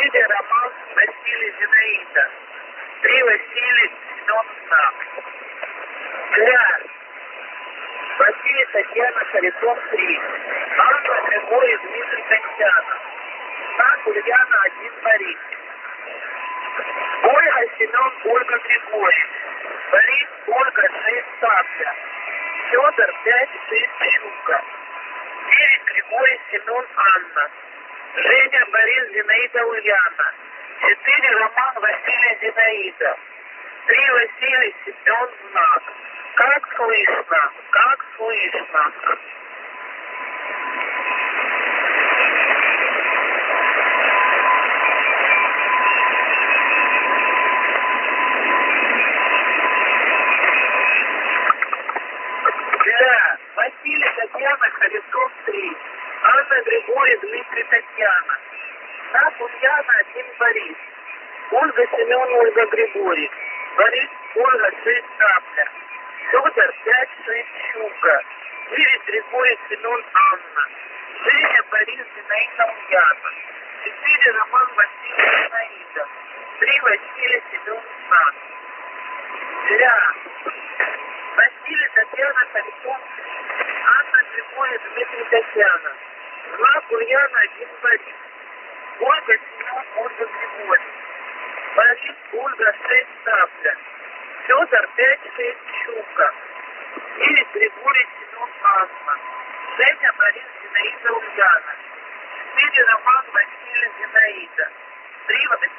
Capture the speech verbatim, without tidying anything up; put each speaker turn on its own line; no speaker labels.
четыре Роман, Василий, Зинаида. Три Василий, Семен, Знак. Для Василий, Татьяна, Харитон, три. Анна, Григорий, Дмитрий, Татьяна. Знак Ульяна, один, Борис. Ольга, Семен, Ольга, Григорий. Борис, Ольга, шесть, Сабля. Федор, пять, шесть, Щука. девять Григорий, Семен, Анна. Женя, Борис, Зинаида, Ульяна. четыре Роман, Василий, Зинаида. три Василий, Семен, Знак. Как слышно? Как слышно? Для Василий, Татьяна, Харитон, три. Анна, Григорий, Дмитрий, Татьяна. Знак Ульяна, один, Борис. Ольга, Семен, Ольга, Григорий. Борис, Ольга, шесть, Сабля. Федор, пять, шесть, Щука. девять Григорий, Семен, Анна. Женя, Борис, Зинаида, Ульяна. четыре Роман, Василий, Зинаида. три Василий, Семен, Знак. Для Василий, Татьяна, Харитон, Анна, Григорий, Дмитрий, Татьяна. Знак Ульяна, один, Борис. Ольга, Семен, Ольга, Григорий. Борис, Ольга, шесть, Сабля. Федор, пять, шесть, Щука. девять Григорий, Семен, Анна. Женя, Борис, Зинаида, Ульяна. четыре Роман, Василий, Зинаида. три